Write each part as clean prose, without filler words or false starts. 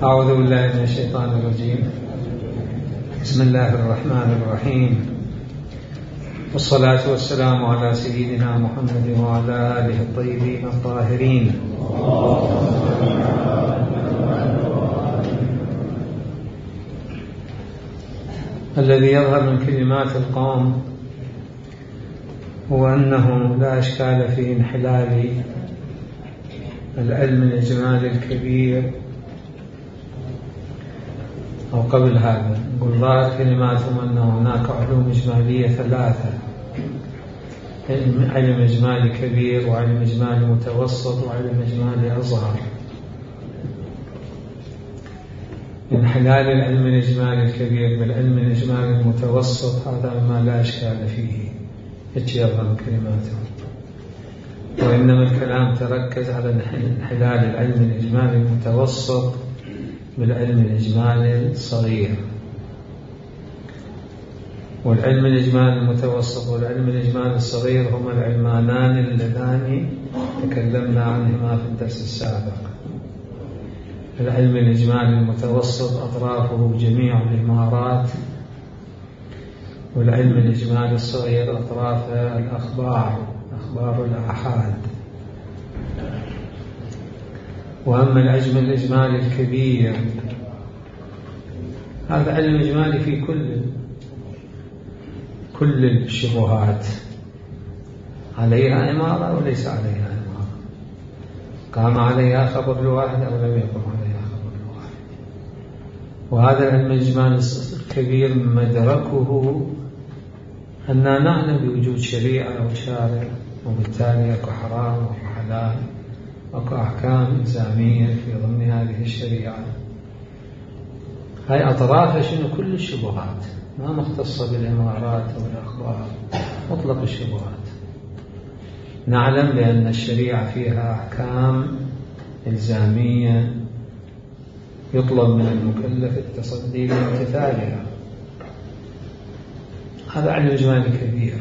أعوذ بالله من الشيطان الرجيم. بسم الله الرحمن الرحيم، والصلاة والسلام على سيدنا محمد وعلى آله الطيبين الطاهرين. الذي يظهر من كلمات القوم هو أنه لا إشكال في انحلال العلم الإجمالي الكبير، أو قبل هذا نقول ظاهر كلماتهم أن هناك علوم إجمالية ثلاثة: علم إجمالي كبير، وعلم إجمالي متوسط، وعلم إجمالي أصغر. انحلال العلم الإجمالي الكبير بالعلم الإجمالي المتوسط هذا ما لا إشكال فيه، يظهر من كلماتهم، وإنما الكلام تركز على انحلال العلم الإجمالي المتوسط بالعلم الإجمالي الصغير. والعلم الإجمالي المتوسط والعلم الإجمالي الصغير هما العلمانان اللذان تكلمنا عنهما في الدرس السابق. العلم الإجمالي المتوسط أطرافه جميع الإمارات، والعلم الإجمالي الصغير أطراف الأخبار، أخبار الآحاد. وأما العلم الإجمالي الكبير هذا علم إجمالي في كل الشبهات، عليها إمارة وليس عليها إمارة، قام عليها خبر الواحد أو لم يقم عليها خبر الواحد. وهذا العلم الإجمالي الكبير مدركه أننا نعلم بوجود شريعة وشارع، وبالتالي أكو حرام وأكو حلال وأكو أحكام إلزامية في ضمن هذه الشريعة. هاي أطرافها شنو؟ كل الشبهات، ما مختصة بالإمارات أو الأخبار، مطلق الشبهات. نعلم بأن الشريعة فيها أحكام إلزامية يطلب من المكلف التصدي لامتثالها. هذا علم إجمالي كبير.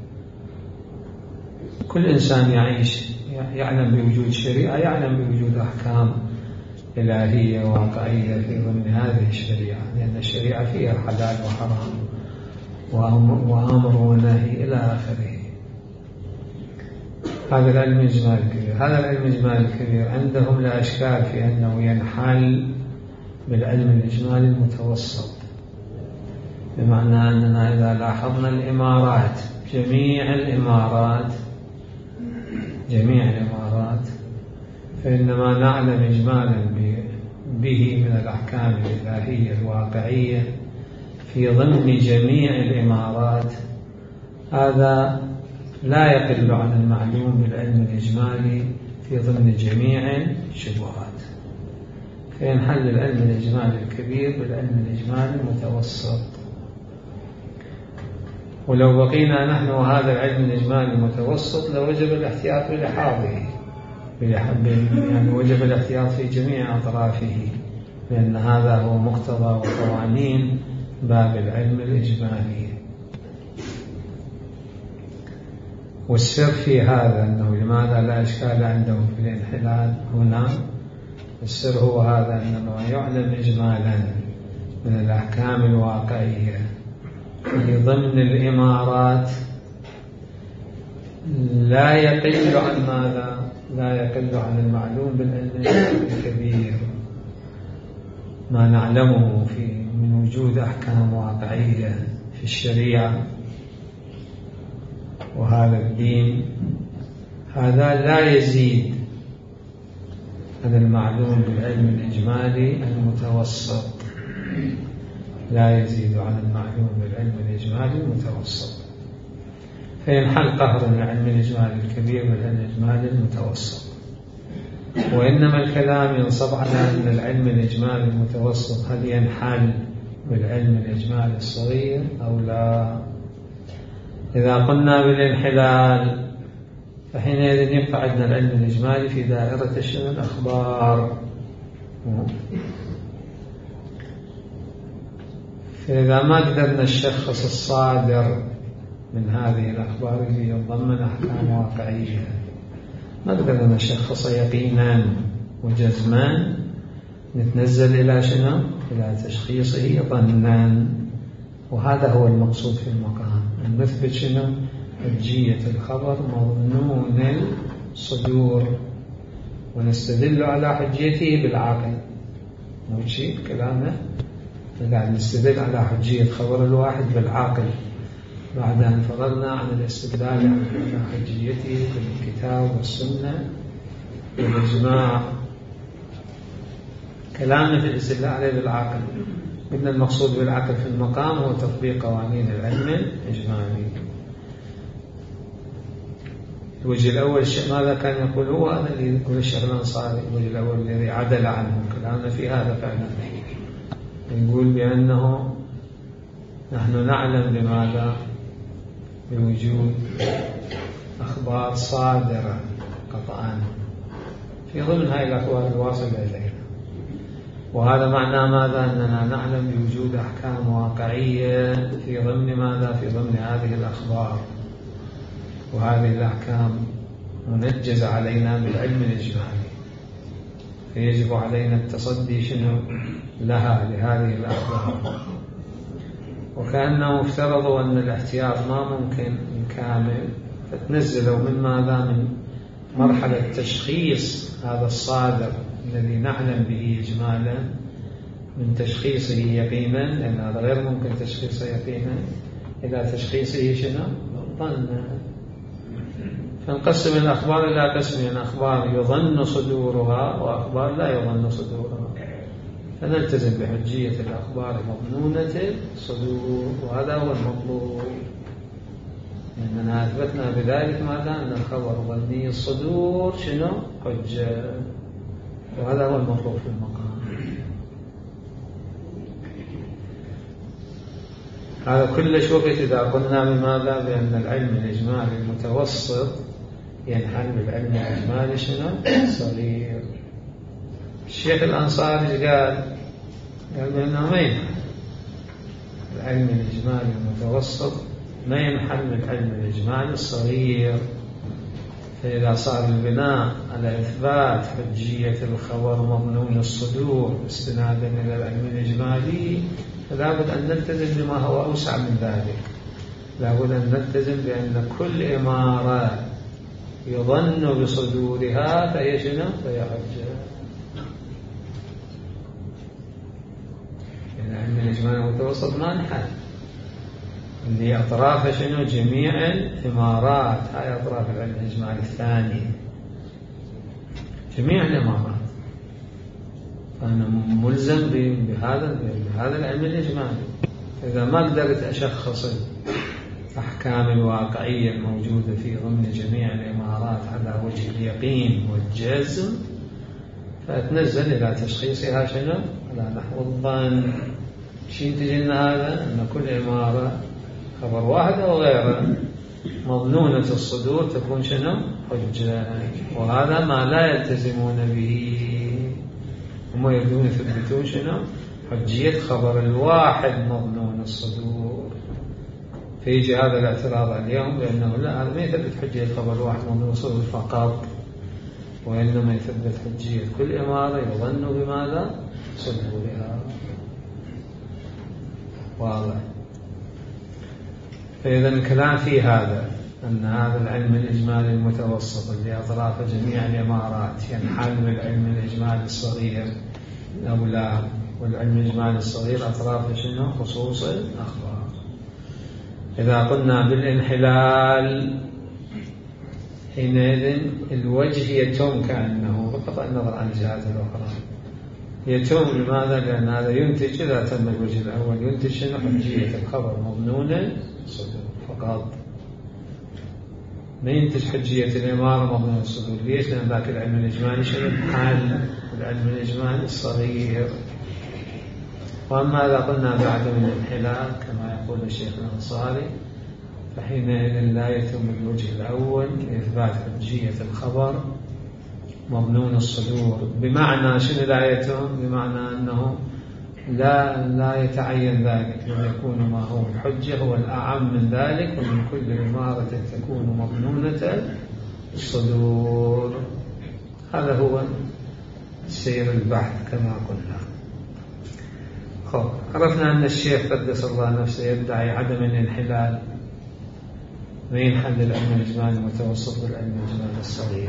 كل إنسان يعيش يعلم بوجود شريعة، يعلم بوجود أحكام إلهية واقعية في ضمن هذه الشريعة، لأن الشريعة فيها حلال وحرام وأمر ونهي إلى آخره. هذا العلم الإجمالي الكبير. هذا العلم الإجمالي الكبير عندهم لا إشكال في أنه ينحل بالعلم الإجمالي المتوسط، بمعنى أننا إذا لاحظنا الإمارات، جميع الإمارات فإنما نعلم إجمالا به من الأحكام الإلهية الواقعية في ضمن جميع الإمارات، هذا لا يقل عن المعلوم بالعلم الإجمالي في ضمن جميع الشبهات. فينحل العلم الإجمالي الكبير بالعلم الإجمالي المتوسط. ولو بقينا نحن وهذا العلم الإجمالي المتوسط لوجب الاحتياط بلحاظه، يعني وجب الاحتياط في جميع أطرافه، لأن هذا هو مقتضى وقوانين باب العلم الإجمالي. والسر في هذا أنه لماذا لا إشكال عندهم في الانحلال هنا، السر هو هذا: أنه يعلم إجمالا من الأحكام الواقعية في ضمن الإمارات لا يقل عن ماذا؟ لا يقل عن المعلوم بالعلم الكبير، ما نعلمه من وجود أحكام واقعية في الشريعة وهذا الدين، هذا لا يزيد عن المعلوم بالعلم الإجمالي المتوسط، لا يزيد عن المعلوم بالعلم الإجمالي المتوسط. فينحل قهر العلم الإجمالي الكبير بالعلم الإجمالي المتوسط. وإنما الكلام ينصب على أن العلم الإجمالي المتوسط هل ينحل بالعلم الإجمالي الصغير أو لا. إذا قلنا بالانحلال فحينئذ يبقى عندنا العلم الإجمالي في دائرة الأخبار. فإذا ما قدرنا نشخص الصادر من هذه الأخبار اللي يتضمن أحكام واقعية، ما قدرنا نشخص يقينا وجزما، نتنزل إلى شنو؟ إلى تشخيصه ظنا. وهذا هو المقصود في المقام، أن نثبت شنو؟ حجية الخبر مظنون الصدور، ونستدل على حجيته بالعقل. مو شيء كلامه، لا، نستدل على حجية خبر الواحد بالعقل بعد أن فرغنا عن الاستدلال على حجيته بالكتاب والسنة والإجماع. كلامنا في الاستدلال عليه بالعقل، قلنا المقصود بالعقل في المقام هو تطبيق قوانين العلم الإجمالي. الوجه الأول ماذا كان يقول هو؟ هذا اللي يقول الشيخ الأنصاري، الوجه الأول الذي عدل عنه كلامنا في هذا فعلا، يقول بأنه نحن نعلم بماذا؟ بوجود أخبار صادرة قطعا في ضمن هذه الأخبار الواصلة إلينا، وهذا معناه ماذا؟ أننا نعلم بوجود أحكام واقعية في ضمن ماذا؟ في ضمن هذه الأخبار، وهذه الأحكام منجزة علينا بالعلم الإجمالي، فيجب علينا التصدي شنو لها لهذه الأخبار. وكأنه افترضوا أن الاحتياط ما ممكن كامل، فتنزلوا من ماذا؟ من مرحلة تشخيص هذا الصادر الذي نعلم به إجمالا من تشخيصه يقينا، لأن هذا غير ممكن تشخيصه يقينا، إلى تشخيصه شنو؟ ظن. فنقسم الأخبار إلى قسمين: أخبار يظن صدورها وأخبار لا يظن صدورها. فنلتزم بحجية الأخبار مظنونة الصدور، وهذا هو المطلوب، لأننا أثبتنا بذلك ماذا؟ أن الخبر ظني الصدور شنو؟ حجة، وهذا هو المطلوب في المقام. هذا كل وقت إذا قلنا بماذا؟ بأن العلم الإجمالي المتوسط ينحل بالعلم الإجمالي شنو؟ صغير. الشيخ الأنصاري قال بأنه ما ينحل العلم الإجمالي المتوسط، ما ينحل بالعلم الإجمالي الصغير. فإذا صار البناء على إثبات حجية الخبر مظنون الصدور استنادا إلى العلم الإجمالي، فلا بد أن نلتزم بما هو أوسع من ذلك. لا بد أن نلتزم بأن كل إمارة يظن بصدورها فهي شنو؟ فهي حجة. يعني العلم الإجمالي المتوسط ما نحل، اللي أطرافه شنو؟ جميع الإمارات، هاي أطراف العلم الإجمالي الثاني، جميع الإمارات. فأنا ملزم بهذا العلم الإجمالي. إذا ما قدرت أشخص الأحكام الواقعية الموجودة في ضمن جميع الإمارات على وجه اليقين والجزم، فأتنزل إلى تشخيصها شنو؟ على نحو الظن. شو ينتج لنا هذا؟ أن كل إمارة خبر واحد أو غيره مظنونة الصدور تكون شنو؟ حجة. وهذا ما لا يلتزمون به، هم يريدون يثبتون شنو؟ حجية خبر الواحد مظنون الصدور. فيجي هذا الاعتراض اليوم بأنه لا، هذا ما يثبت حجية خبر الواحد مظنون الصدور فقط، وإنما يثبت حجية كل إمارة يظن بماذا؟ صدورها. واضح؟ فإذا الكلام في هذا، أن هذا العلم الإجمالي المتوسط اللي أطراف جميع الإمارات ينحل بالعلم الإجمالي الصغير أو لا، والعلم الإجمالي الصغير أطراف شنو؟ خصوص الأخبار. إذا قلنا بالانحلال حينئذ الوجه يتم كأنه بقطع النظر عن الجهات الأخرى، يتم. لماذا؟ لأن هذا ينتج، إذا تم الوجه الأول ينتج شنو؟ حجية الخبر مظنون الصدور فقط، ما ينتج حجية الإمارة مظنون الصدور. ليش؟ لأن ذاك العلم الإجمالي شنو؟ حال العلم الإجمالي الصغير. وأما إذا قلنا بعد من الانحلال كما يقول الشيخ الأنصاري، فحينئذ لا يتم الوجه الأول لإثبات حجية الخبر مظنون الصدور. بمعنى شنو لا يتم؟ بمعنى أنه لا يتعين ذلك، بل يكون ما هو الحجة هو الأعم من ذلك، ومن كل إمارة تكون مظنونة الصدور. هذا هو سير البحث كما قلنا. عرفنا أن الشيخ قدس الله نفسه يدعي عدم الانحلال بين حد العلم الإجمالي المتوسط والعلم الإجمالي الصغير.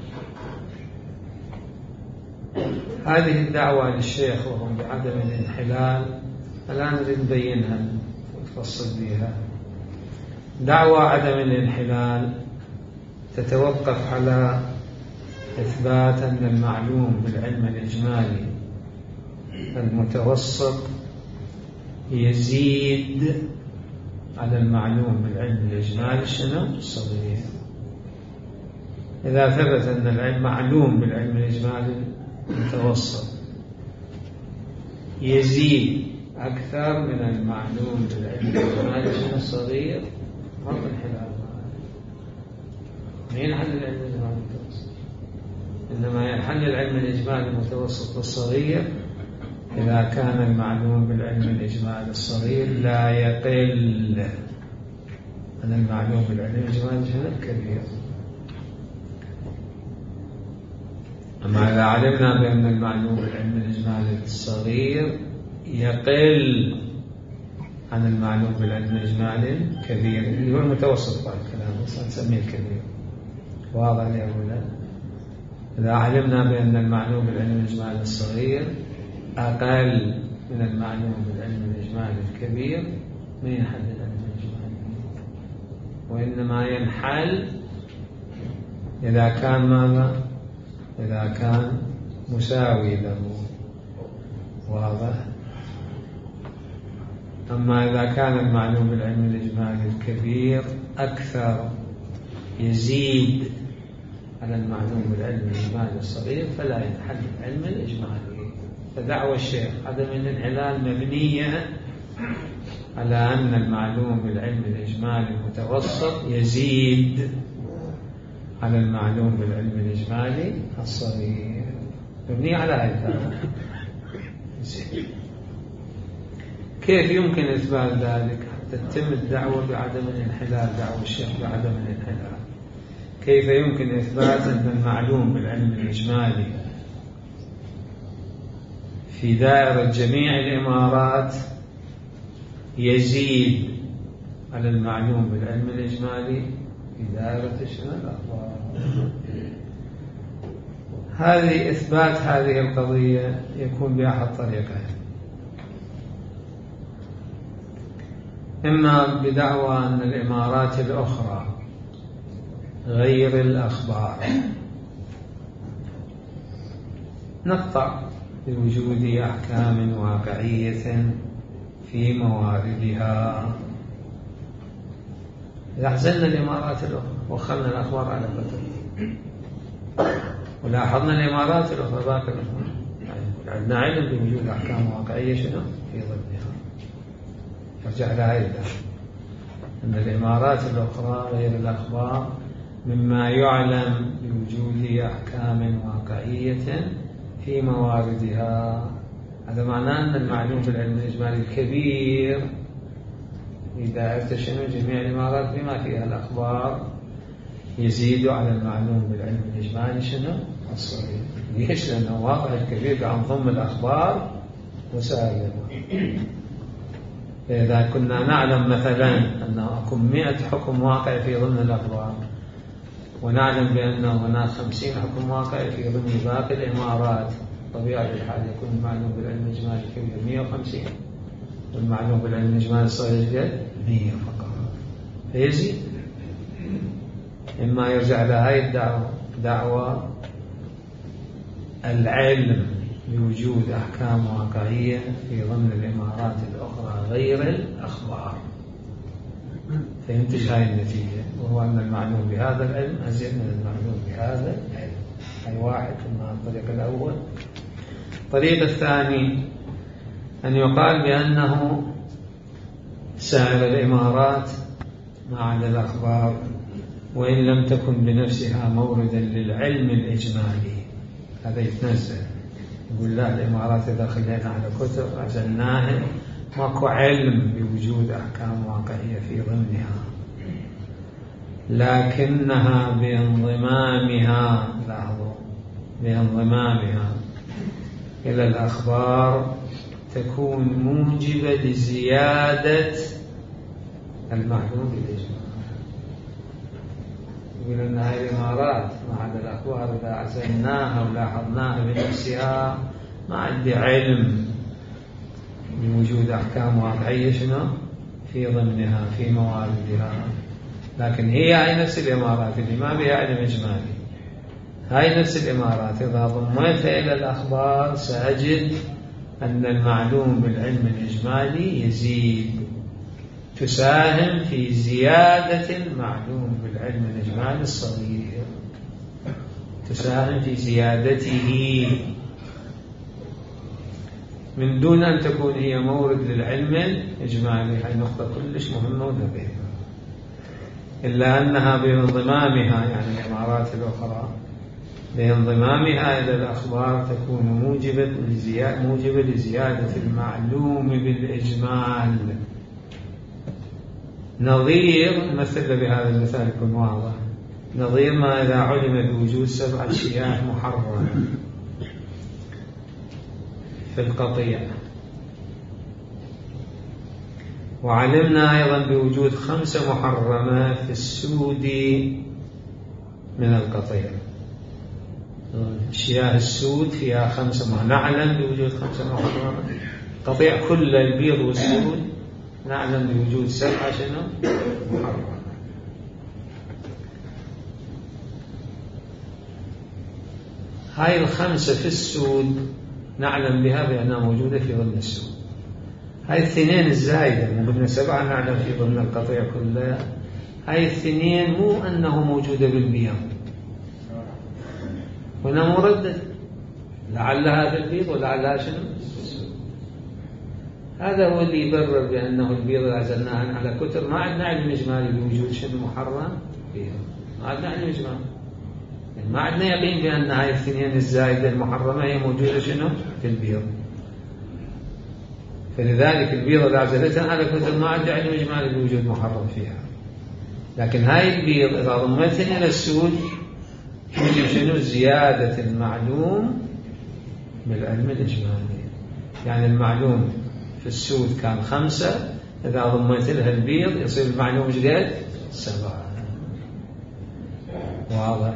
هذه الدعوة للشيخ وهم بعدم الانحلال الآن نريد نبينها ونفصل بها. دعوة عدم الانحلال تتوقف على إثبات أن المعلوم بالعلم الإجمالي المتوسط يزيد على المعلوم بالعلم الإجمالي الصغير. إذا ثبت أن المعلوم بالعلم الإجمالي المتوسط يزيد أكثر من المعلوم بالعلم الإجمالي الصغير ما في انحلال. ما ينحل العلم الإجمالي المتوسط، إنما ينحل العلم الإجمالي المتوسط والصغير إذا كان المعلوم بالعلم الإجمالي الصغير لا يقل عن المعلوم بالعلم الإجمالي الكبير. أما إذا علمنا بأن المعلوم بالعلم الإجمالي الصغير يقل عن المعلوم بالعلم الإجمالي الكبير اللي هو المتوسط، بعد الكلام نسميه الكبير، واضح يا أولا؟ إذا علمنا بأن المعلوم بالعلم الإجمالي الصغير أقل من المعلوم بالعلم الإجمالي الكبير ما ينحل العلم الإجمالي، وإنما ينحل إذا كان ماذا؟ إذا كان مساوي له، واضح؟ أما إذا كان المعلوم بالعلم الإجمالي الكبير أكثر يزيد على المعلوم بالعلم الإجمالي الصغير فلا ينحل العلم الإجمالي. فدعوى الشيخ عدم الانحلال مبنية على أن المعلوم بالعلم الإجمالي المتوسط يزيد على المعلوم بالعلم الإجمالي الصغير، مبنية على هذا. كيف يمكن إثبات ذلك حتى تتم الدعوة بعدم الانحلال، دعوة الشيخ بعدم الانحلال؟ كيف يمكن إثبات أن المعلوم بالعلم الإجمالي في دائرة جميع الإمارات يزيد على المعلوم بالعلم الإجمالي في دائرة الأخبار؟ هذه إثبات هذه القضية يكون بأحد طريقين: إما بدعوى أن الإمارات الأخرى غير الأخبار نقطع بوجود أحكام واقعية في مواردها. إذا أحزلنا الإمارات الأخرى وخلنا الأخبار على قدر، ولاحظنا الإمارات الأخرى باقي الأخبار، يعني عندنا علم بوجود أحكام واقعية شنو في ضمنها. رجع لها أيضا أن الإمارات الأخرى غير الأخبار مما يعلم بوجود أحكام واقعية في مواردها. هذا معناه أن المعلوم بالعلم الإجمالي الكبير في دائرة شنو جميع الإمارات بما فيها الأخبار يزيد على المعلوم بالعلم الإجمالي شنو الصغير. ليش؟ لأنه واقع الكبير عن ضمن الأخبار مساوية. إذا كنا نعلم مثلا أنه أكون 100 حكم واقع في ضمن الأخبار، ونعلم بأنه هناك 50 حكم واقع في ضمن باقي الإمارات، طبيعة الحال يكون المعلوم بالعلم الإجمالي الكبير 150، والمعلوم بالعلم الإجمالي الصغير 100 فقط، فيزيد. إما يرجع لهذه الدعوة، دعوة العلم بوجود أحكام واقعية في ضمن الإمارات الأخرى غير الأخبار، فينتج هذه النتيجة، وهو أن المعلوم بهذا العلم أزيد من المعلوم بهذا العلم. أي واحد من الطريق الأول. الطريق الثاني أن يقال بأنه سائر الإمارات ما عدا الأخبار وإن لم تكن بنفسها موردا للعلم الإجمالي، هذا يتنزل. يقول لا، الإمارات إذا خلينا على كتب أزلناها ماكو علم بوجود أحكام واقعية في ضمنها، لكنها بانضمامها، لاحظوا، بانضمامها إلى الأخبار تكون موجبة لزيادة المعلوم بالإجمال. يقول أن هذه الإمارات مع الأخبار إذا عزلناها ولاحظناها بنفسها ما عندي علم بوجود أحكام واقعية شنو في ضمنها في مواردها، لكن هي نفس الإمارات اللي ما بها علم إجمالي، هاي نفس الإمارات إذا ضميتها إلى الأخبار سأجد أن المعلوم بالعلم الإجمالي يزيد، تساهم في زيادة المعلوم بالعلم الإجمالي الصغير، تساهم في زيادته من دون أن تكون هي مورد للعلم الإجمالي. هاي نقطة كلش مهمة ودقيقة، إلا أنها بانضمامها يعني الإمارات الأخرى بانضمامها إلى الأخبار تكون موجبة لزيادة المعلوم بالإجمال. نظير مثل بهذا المثال يكون واضح، نظير ما إذا علم بوجود 7 شياه محرمة في القطيع، وعلمنا أيضا بوجود 5 محرمة في السود من القطيع. شياه السود فيها 5 نعلم بوجود 5 محرمة، القطيع كل البيض والسود نعلم بوجود 7 شنو محرمة. هاي ال5 في السود نعلم بها بأنها موجودة في ضمن السود. هاي 2 الزايدة من ضمن 7 نعلم في ضمن القطيع كلها. هاي 2 مو أنه موجودة بالبيض، هنا مردد، لعلها بالبيض ولعلها شنو. هذا هو اللي يبرر بأنه البيض عزلناها على كتر، ما عندنا علم إجمالي بوجود شنو محرم فيها، ما عندنا علم إجمالي، يعني ما عندنا يقين بأن هاي 2 الزايدة المحرمة هي موجودة شنو في البيض. فلذلك البيض اللي عزلتها على كتر ما عندنا علم إجمالي بوجود محرم فيها. لكن هاي البيض إذا ضمتها إلى السود يوجد شنو زيادة المعلوم بالعلم الإجمالي. يعني المعلوم في السود كان 5، إذا ضميت لها البيض يصير المعلوم جديد 7. واضح؟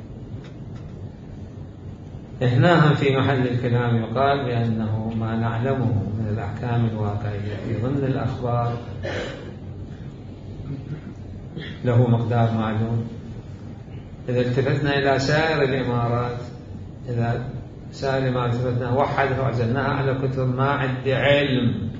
هنا في محل الكلام يقال بأنه ما نعلمه من الأحكام الواقعية في ضمن الأخبار له مقدار معلوم. إذا التفتنا إلى سائر الإمارات، إذا سائر ما التفتنا وحدها وعزلناها على كتر ما عندي علم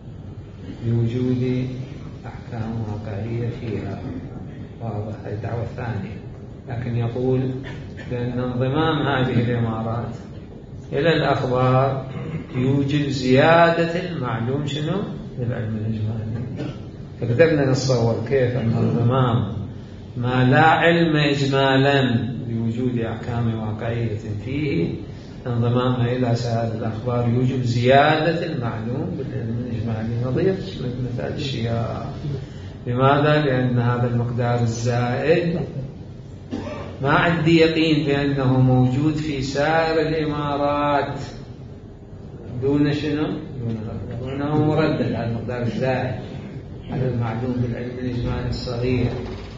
بوجود أحكام واقعية فيها. واضح؟ هذه الدعوة الثانية. لكن يقول بأن انضمام هذه الإمارات إلى الأخبار يوجد زيادة المعلوم شنو للعلم الإجمالي. فقدرنا نتصور كيف أن انضمام ما لا علم إجمالا بوجود أحكام واقعية فيه انضمامها إلى سائر الأخبار يوجب زيادة المعلوم بالعلم الإجمالي. نظير مثال الشياه. لماذا؟ لأن هذا المقدار الزائد ما عندي يقين بأنه موجود في سائر الإمارات دون شنو؟ دونه مردد. على المقدار الزائد على المعلوم بالعلم الإجمالي الصغير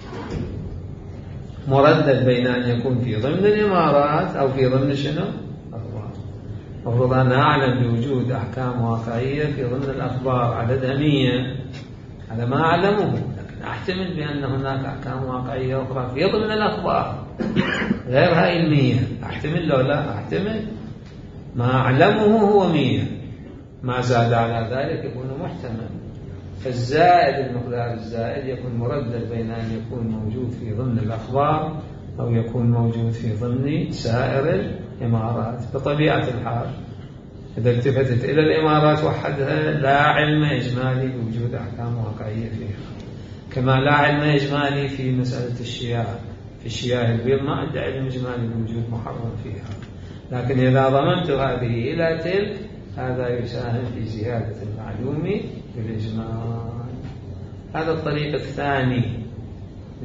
مردد بين أن يكون في ضمن الإمارات أو في ضمن شنو؟ أخبار. المفروض أن أعلم بوجود أحكام واقعية في ضمن الأخبار عددها 100 على ما أعلمه، لكن أحتمل بأن هناك أحكام واقعية أخرى في ضمن الأخبار غير هاي 100. أحتمل لو لا أحتمل. ما أعلمه هو 100، ما زاد على ذلك يكون محتمل. فالزائد المقدار الزائد يكون مردد بين أن يكون موجود في ضمن الأخبار أو يكون موجود في ضمن سائر الإمارات. بطبيعة الحال إذا التفتت إلى الإمارات وحدها لا علم إجمالي بوجود أحكام واقعية فيها، كما لا علم إجمالي في مسألة الشياه. في الشياه البيض ما عندي علم إجمالي بوجود محرم فيها، لكن إذا ضمنت هذه إلى تلك هذا يساهم في زيادة المعلوم بالإجمال. هذا الطريق الثاني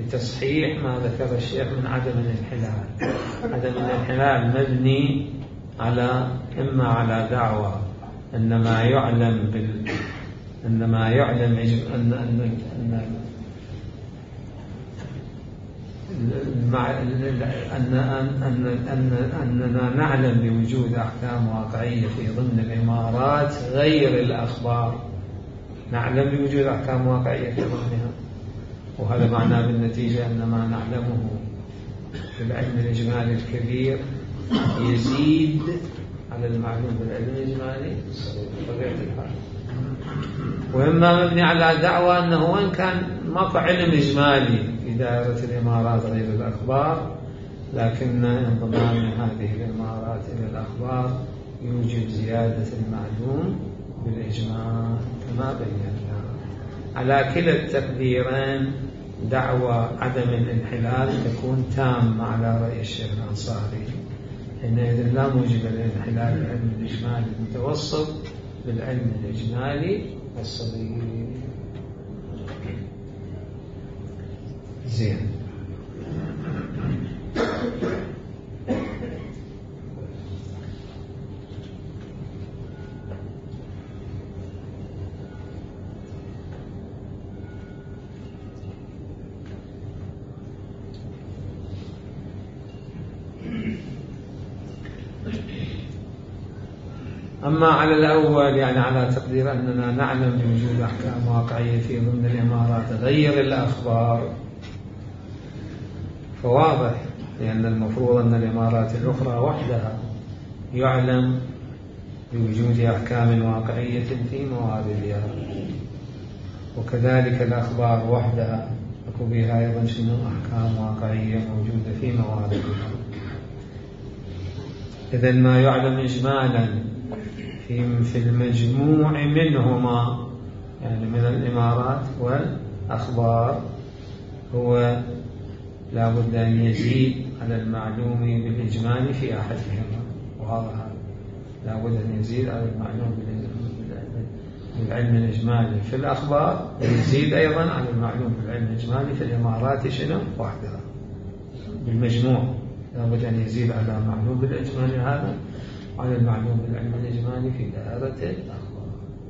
لتصحيح ما ذكر الشيخ من عدم الانحلال. عدم الانحلال مبني إما على دعوى أن ما يعلم أننا نعلم بوجود أحكام واقعية في ضمن الإمارات غير الأخبار، نعلم بوجود أحكام واقعية في ضمنها، وهذا معناه بالنتيجة أن ما نعلمه في العلم الإجمالي الكبير يزيد على المعلوم بالعلم الإجمالي بطبيعة الحال. وإما مبني على دعوى أنه وإن كان ماكو علم إجمالي في دائرة الإمارات غير الأخبار، لكن انضمام هذه الإمارات إلى الأخبار يوجب زيادة المعلوم بالإجمال كما بينا. على كلا التقديرين دعوى عدم الانحلال تكون تامة على رأي الشيخ الأنصاري، حينئذ لا موجب للانحلال العلم الإجمالي المتوسط بالعلم الإجمالي الصغير. زين. أما على الأول يعني على تقدير أننا نعلم بوجود أحكام واقعية في ضمن الإمارات غير الأخبار، فواضح لأن المفروض أن الإمارات الأخرى وحدها يعلم بوجود أحكام واقعية في مواردها، وكذلك الأخبار وحدها يكون بها أيضا شنو أحكام واقعية موجودة في مواردها. إذن ما يعلم إجمالا في المجموع منهما يعني من الإمارات والأخبار هو لا بد أن يزيد على المعلوم بالإجمال في أحدهما، وهذا لا بد أن يزيد على المعلوم بالعلم الإجمالي في الأخبار، ويزيد أيضا على المعلوم بالعلم الإجمالي في الإمارات شنو وحدها بالمجموع. لا بد أن يزيد على المعلوم بالإجمالي هذا على المعلوم بالعلم الإجمالي في دائرة الأخبار.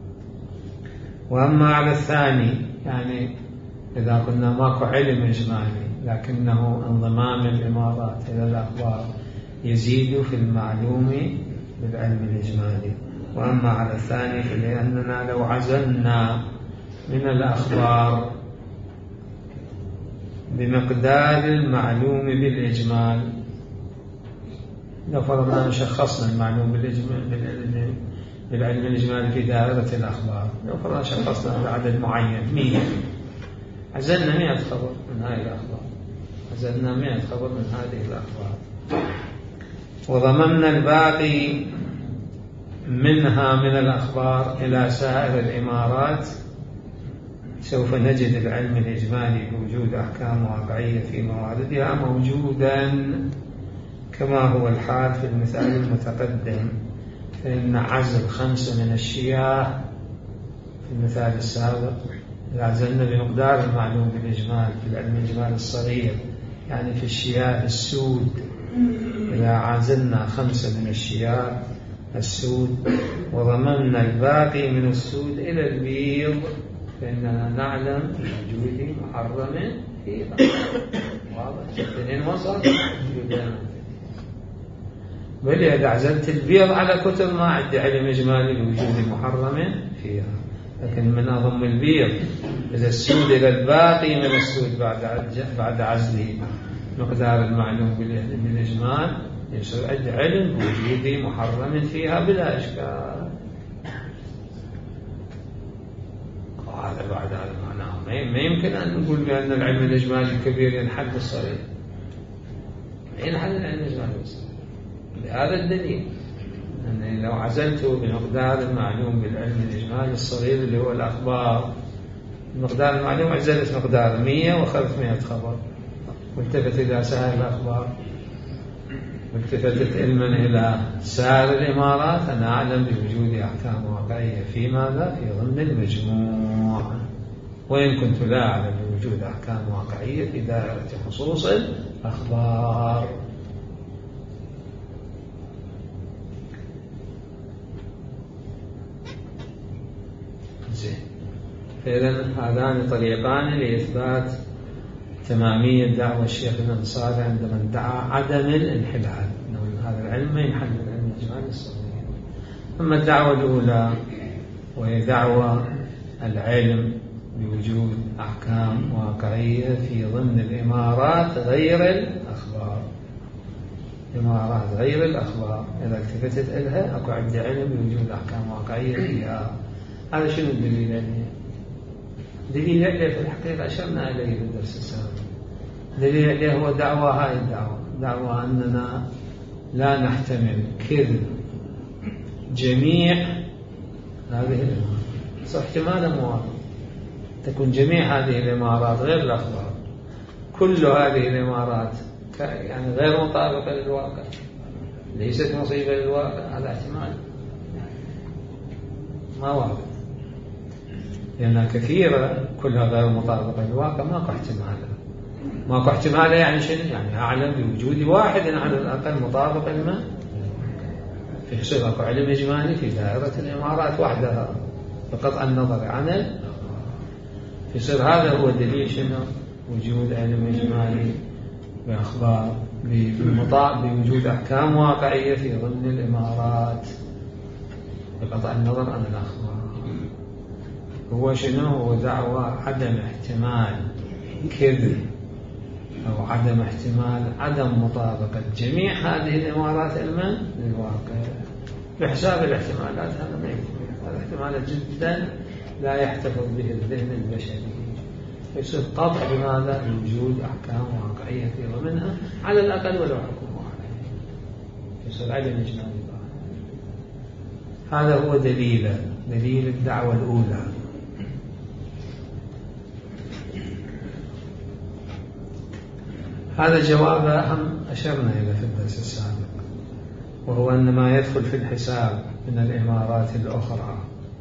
وأما على الثاني يعني إذا قلنا ماكو علم إجمالي لكنه انضمام الإمارات إلى الأخبار يزيد في المعلوم بالعلم الإجمالي. وأما على الثاني فلأننا لو عزلنا من الأخبار بمقدار المعلوم بالإجمال، لو فرضنا شخصنا المعلوم بالعلم الإجمالي في دائرة الأخبار، لو فرضنا شخصنا بعدد معين 100، عزلنا 100 خبر من هذه الأخبار، عزلنا 100 خبر من هذه الأخبار، وضممنا الباقي منها من الأخبار إلى سائر الإمارات، سوف نجد العلم الإجمالي بوجود أحكام واقعية في مواردها موجودا كما هو الحال في المثال المتقدم. فإن عزل 5 من الشياه في المثال السابق إذا عزلنا بمقدار المعلوم بالإجمال في العلم الإجمالي الصغير يعني في الشياه السود، إذا عزلنا 5 من الشياه السود وضممنا الباقي من السود إلى البيض فإننا نعلم بوجود محرم فيها. واضح؟ الاثنين وصل بل إذا عزلت البيض على كتب ما عندي علم إجمالي بوجود محرم فيها، لكن من أضم البيض إذا السود إلى الباقي من السود بعد عزله مقدار المعلوم بالإجمال يصير عندي علم بوجود محرم فيها بلا إشكال. هذا بعد هذا معناه ما يمكن أن نقول بأن العلم الإجمالي الكبير ينحل بالصغير، ينحل العلم الإجمالي بالصغير بهذا الدليل أن لو عزلته بمقدار المعلوم بالعلم الإجمالي الصغير اللي هو الأخبار، المقدار المعلوم عزلت مقدار 100 وأخذت 100 خبر والتفت إلى سائر الأخبار والتفتت علما إلى سائر الإمارات، أنا أعلم بوجود أحكام واقعية في ماذا؟ في ضمن المجموع، وإن كنت لا أعلم بوجود أحكام واقعية في دائرة خصوص الأخبار. الذهن. فإذا هذان طريقان لإثبات تمامية دعوة الشيخ الأنصاري عندما ادعى عدم الانحلال، أنه هذا العلم ما ينحل من علم الإجمال الصغير. أما الدعوة الأولى وهي دعوة العلم بوجود أحكام واقعية في ضمن الإمارات غير الأخبار، إمارات غير الأخبار إذا التفتت إلها أكو عندي علم بوجود أحكام واقعية فيها. هذا شنو الدليل عليه؟ دليل عليه في الحقيقة أشرنا إليه في الدرس السابق. دليل عليه هو هاي دعوة أننا لا نحتمل كذب جميع هذه الإمارات. صح احتمال مواضع تكون جميع هذه الإمارات غير الأخبار، كل هذه الإمارات يعني غير مطابقة للواقع، ليست مصيبة للواقع. هذا احتمال ما واضح، لأنها كثيرة كلها غير مطابقة للواقع. ماكو احتمال يعني شنو؟ يعني أعلم بوجود واحد على الأقل مطابق لما في حصول أكو علم إجمالي في دائرة الإمارات وحدها بقطع النظر عن يصير هذا هو دليل شنو؟ وجود علم إجمالي بأخبار بوجود أحكام واقعية في ضمن الإمارات بقطع النظر عن الأخبار. هو شنو؟ هو دعوة عدم احتمال كذب أو عدم مطابقة جميع هذه الإمارات للواقع بحساب الاحتمالات. هذا ما يكفي، هذا احتمال جدا لا يحتفظ به الذهن البشري. يصير قطع بماذا؟ بوجود أحكام واقعية في ضمنها على الأقل ولو حكم واحد، يصير علم إجمالي. هذا هو دليل الدعوة الأولى. هذا جواب أهم أشرنا إلى في الدرس السابق، وهو أن ما يدخل في الحساب من الإمارات الأخرى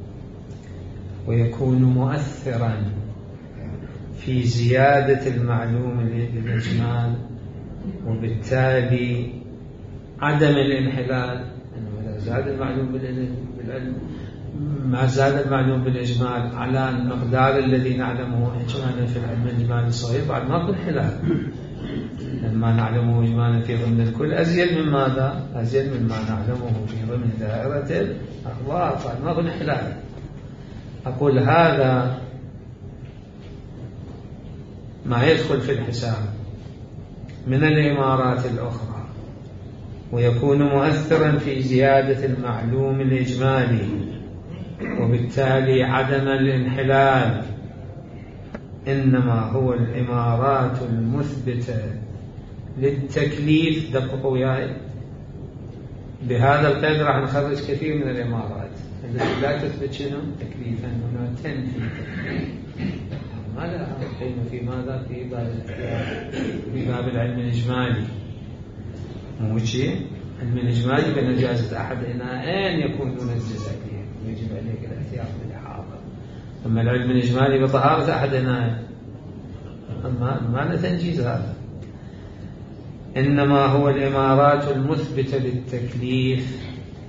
ويكون مؤثرا في زيادة المعلوم للإجمال وبالتالي عدم الانحلال. إذا زاد المعلوم بالعلم ما زاد المعلوم بالإجمال على المقدار الذي نعلمه إجمالا في العلم الإجمالي الصغير بعد ما يكون انحلال، ما نعلمه إجمالا في ضمن الكل أزيد من ماذا؟ أزيد مما نعلمه في ضمن دائرة الأخبار بعد ما يكون انحلال. أقول هذا ما يدخل في الحساب من الإمارات الأخرى ويكون مؤثرا في زيادة المعلوم الإجمالي وبالتالي عدم الانحلال، إنما هو الإمارات المثبتة للتكليف. دققوا وياي، بهذا القيد راح نخرج كثير من الإمارات التي لا تثبت شنو؟ تكليفا، ولا تنفي ما لها قيمة في ماذا؟ في باب العلم الإجمالي. مو شيء علم الإجمالي بنجازة أحد إناءين يكون دون الجزائية، ويجب عليك الاحتياط بالإحاطة. أما العلم الإجمالي بطهارة أحد إناءين ما له تنجيز هذا. إنما هو الإمارات المثبتة للتكليف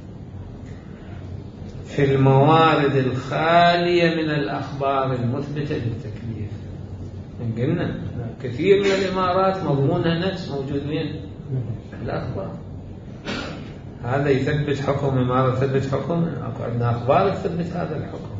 في الموارد الخالية من الأخبار المثبتة للتكليف. قلنا كثير من الإمارات مضمونها نفس موجود وين؟ الأخبار. هذا يثبت حكم، إمارة تثبت حكم، عندنا أخبار تثبت هذا الحكم.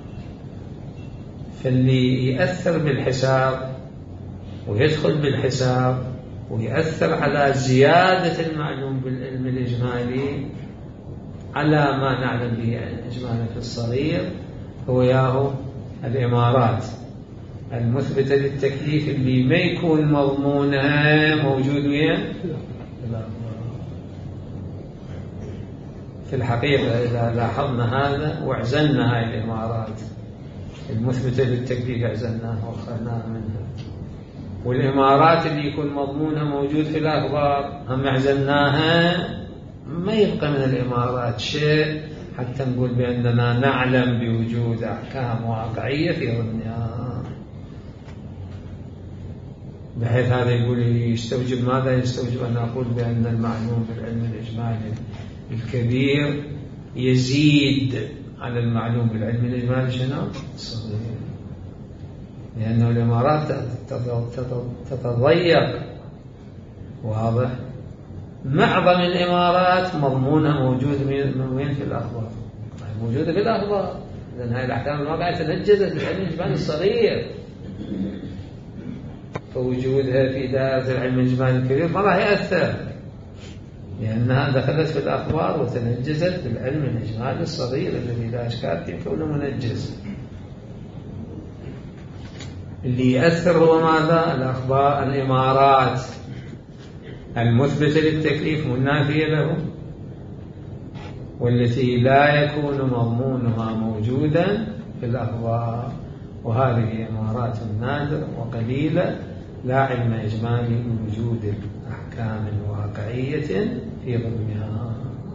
فاللي يأثر بالحساب ويدخل بالحساب ويأثر على زيادة المعلوم بالعلم الإجمالي على ما نعلم به إجمالا في الصغير هو ياهو الإمارات المثبتة للتكليف اللي ما يكون مضمونها موجود وين؟ في الحقيقة إذا لاحظنا هذا وعزلنا هاي الإمارات المثبتة للتكليف عزلناها وخلناها منها، والإمارات اللي يكون مضمونها موجود في الأخبار هم عزلناها، ما يبقى من الإمارات شيء حتى نقول بأننا نعلم بوجود أحكام واقعية في ضمنها. بحيث هذا يقول يستوجب ماذا؟ يستوجب أن أقول بأن المعلوم بالعلم الإجمالي الكبير يزيد عن المعلوم بالعلم الإجمالي شنو؟ صغير، لأنه الإمارات تتضيق. واضح؟ معظم الإمارات مضمونها موجود من في الأخبار، موجودة في الأخبار، لأن هذه الأحكام الواقعية تنجزت بالعلم الإجمالي الصغير، فوجودها في دائرة العلم الإجمالي الكبير ما راح يأثر، لأنها دخلت في الأخبار وتنجزت بالعلم الإجمالي الصغير الذي لا إشكال في كونه منجز. اللي يأثر هو ماذا؟ الأخبار، الإمارات المثبتة للتكليف والنافية له، والتي لا يكون مضمونها موجودا في الأخبار، وهذه إمارات نادرة وقليلة لا علم إجمالي بوجود أحكام واقعية في ضمنها.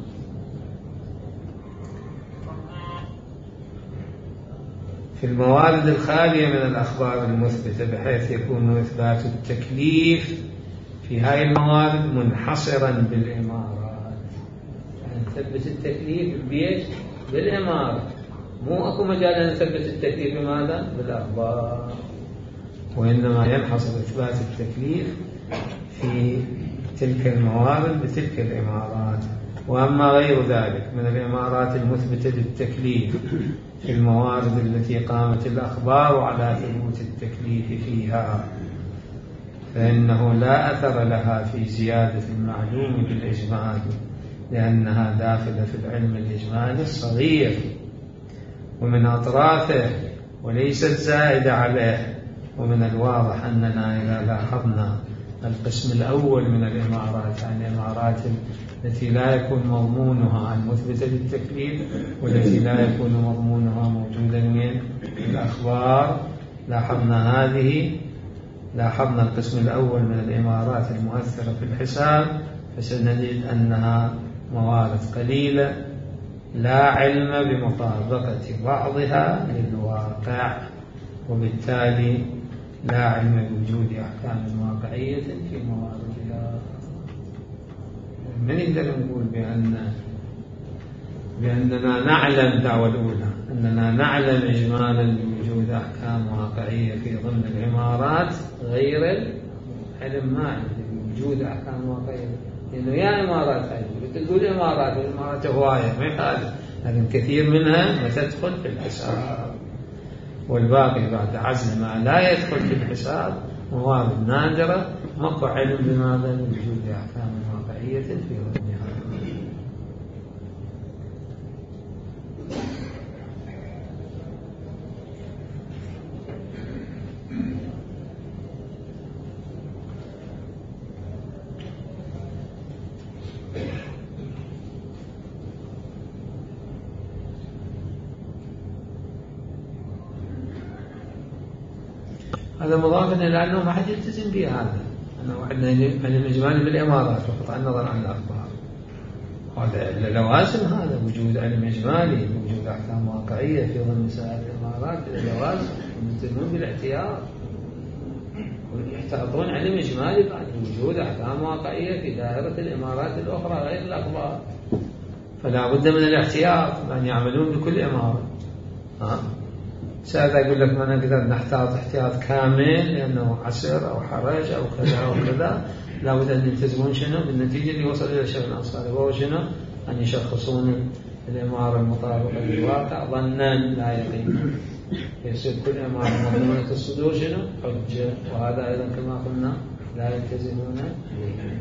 في الموارد الخالية من الأخبار المثبتة بحيث يكون إثبات التكليف في هذه الموارد منحصرا بالإمارات، يعني نثبت التكليف بيش بالإمارة، مو أكو مجال أن نثبت التكليف بماذا؟ بالأخبار، وإنما ينحصر إثبات التكليف في تلك الموارد بتلك الإمارات. وأما غير ذلك من الإمارات المثبتة للتكليف في الموارد التي قامت الأخبار على ثبوت التكليف فيها، فإنه لا أثر لها في زيادة المعلوم بالإجمال، لأنها داخلة في العلم الإجمالي الصغير ومن أطرافه وليست زائدة عليه. ومن الواضح أننا إذا لاحظنا القسم الأول من الإمارات، يعني الإمارات التي لا يكون مضمونها المثبتة للتكليف والتي لا يكون مضمونها موجودا من الأخبار، لاحظنا القسم الأول من الإمارات المؤثرة في الحساب، فسنجد أنها موارد قليلة لا علم بمطابقة بعضها للواقع، وبالتالي لا علم بوجود أحكام واقعية في مواردها. من نقدر نقول بأننا نعلم الدعوة الأولى أننا نعلم إجمالا بوجود أحكام واقعية في ضمن الإمارات غير العلم ما عندي بوجود أحكام واقعية، لأنه يا إمارات هذه تقول إمارات والإمارات هواية ما يخالف، لكن كثير منها ما تدخل في الحساب، والباقي بعد عزل ما لا يدخل في الحساب موارد نادرة ماكو علم بماذا؟ بوجود أحكام واقعية في ضمنها. هذا مضاف إلى أنه ما حد يلتزم به، هذا أنه عندنا علم إجمالي بالإمارات وقطع النظر عن الأخبار، هذا لوازم، هذا وجود علم إجمالي بوجود أحكام واقعية في ضمن مسائل الإمارات لوازم، يلتزمون بالاحتياط ويحتاطون علم إجمالي بعد وجود أحكام واقعية في دائرة الإمارات الأخرى غير الأخبار، فلا بد من الاحتياط أن يعملون بكل إمارة. سأذا أقول لك ما نقدر نحتاط احتياط كامل لأنه عسر أو حرج أو كذا أو كذا، لا بد أن يلتزمون شنو بالنتيجة اللي وصل إلى الشيخ الأنصاري، وهو شنو؟ أن يشخصون الإمارة المطابقة للواقع ظنا لا يقينا، يصير كل إمارة مضمونة الصدور شنو؟ حجة، وهذا أيضا كما قلنا لا يلتزمون به.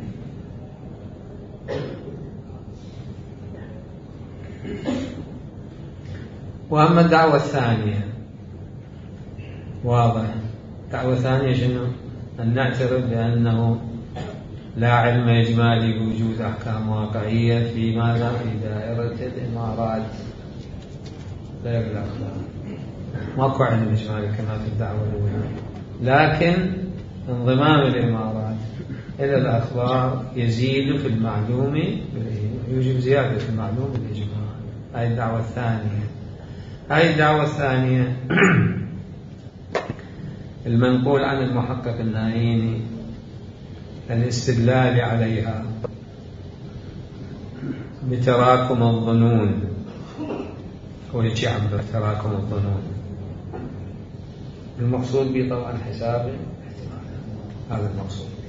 وأما الدعوة الثانية واضح، الدعوة الثانية شنو؟ أن نعترف بأنه لا علم إجمالي بوجود أحكام واقعية في ماذا؟ في دائرة الإمارات غير الأخبار، ماكو علم إجمالي كما في الدعوة الأولى، لكن انضمام الإمارات إلى الأخبار يزيد في المعلوم، يوجب زيادة في المعلوم بالإجمال. هذه الدعوة الثانية. هذه الدعوة الثانية المنقول عن المحقق النايني الاستدلال عليها بتراكم الظنون ويجي عبر تراكم الظنون. المقصود به طبعا حساب احتمال، هذا المقصود به،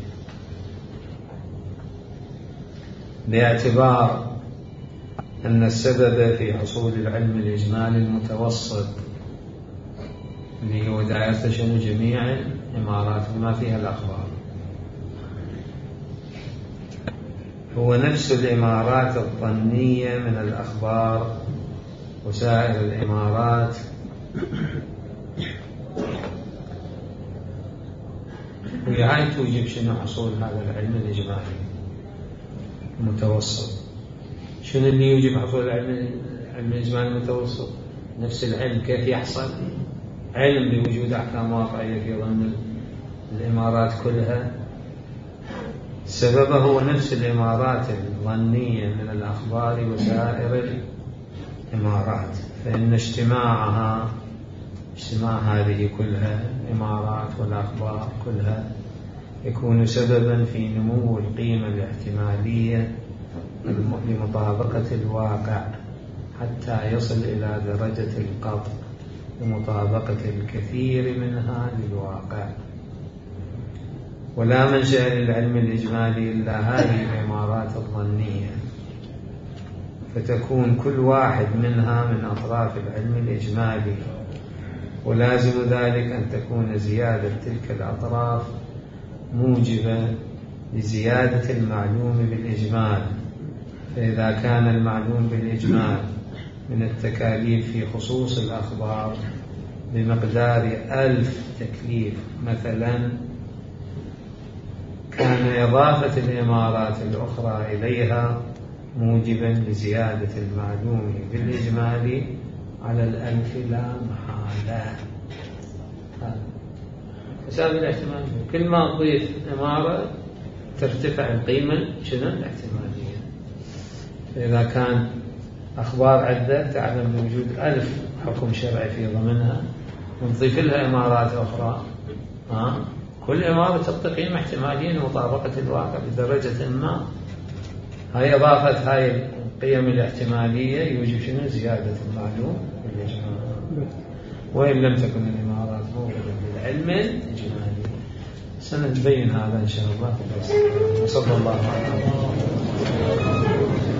باعتبار أن السبب في حصول العلم الإجمالي المتوسط اللي هو دائرة شنو جميع الإمارات وما فيها الأخبار هو نفس الإمارات الظنية من الأخبار وسائر الإمارات وهي توجب شنو حصول هذا العلم الإجمالي المتوسط. شنو اللي يوجب حصول العلم الإجمالي المتوسط؟ نفس العلم. كيف يحصل؟ علم بوجود أحكام واقعية في ضمن الإمارات كلها، سببه هو نفس الإمارات الظنية من الأخبار وسائر الإمارات، فإن اجتماع هذه كلها الإمارات والأخبار كلها يكون سببا في نمو القيمة الاحتمالية لمطابقة الواقع حتى يصل إلى درجة القطع لمطابقة الكثير منها للواقع. ولا منشأ للعلم الإجمالي إلا هذه الإمارات الظنية، فتكون كل واحد منها من أطراف العلم الإجمالي، ولازم ذلك أن تكون زيادة تلك الأطراف موجبة لزيادة المعلوم بالإجمال. فإذا كان المعلوم بالإجمال من التكاليف في خصوص الأخبار بمقدار 1000 تكليف مثلا، كان إضافة الإمارات الأخرى إليها موجبا لزيادة المعلوم بالإجمال على 1000 لا محالة. حساب الاحتمال، كل ما تضيف إمارة ترتفع القيمة شنو الاحتمالية. فإذا كان أخبار عدة تعلم بوجود 1000 حكم شرعي في ضمنها، ونضيف لها إمارات أخرى، كل إمارة تعطي قيمة احتمالية لمطابقة الواقع بدرجة ما. هاي إضافة هاي القيم الاحتمالية يوجب شنو زيادة المعلوم بالإجمال، وإن لم تكن الإمارات موجودة بالعلم الإجمالي. سنبين هذا إن شاء الله في الدرس. وصلى الله على محمد.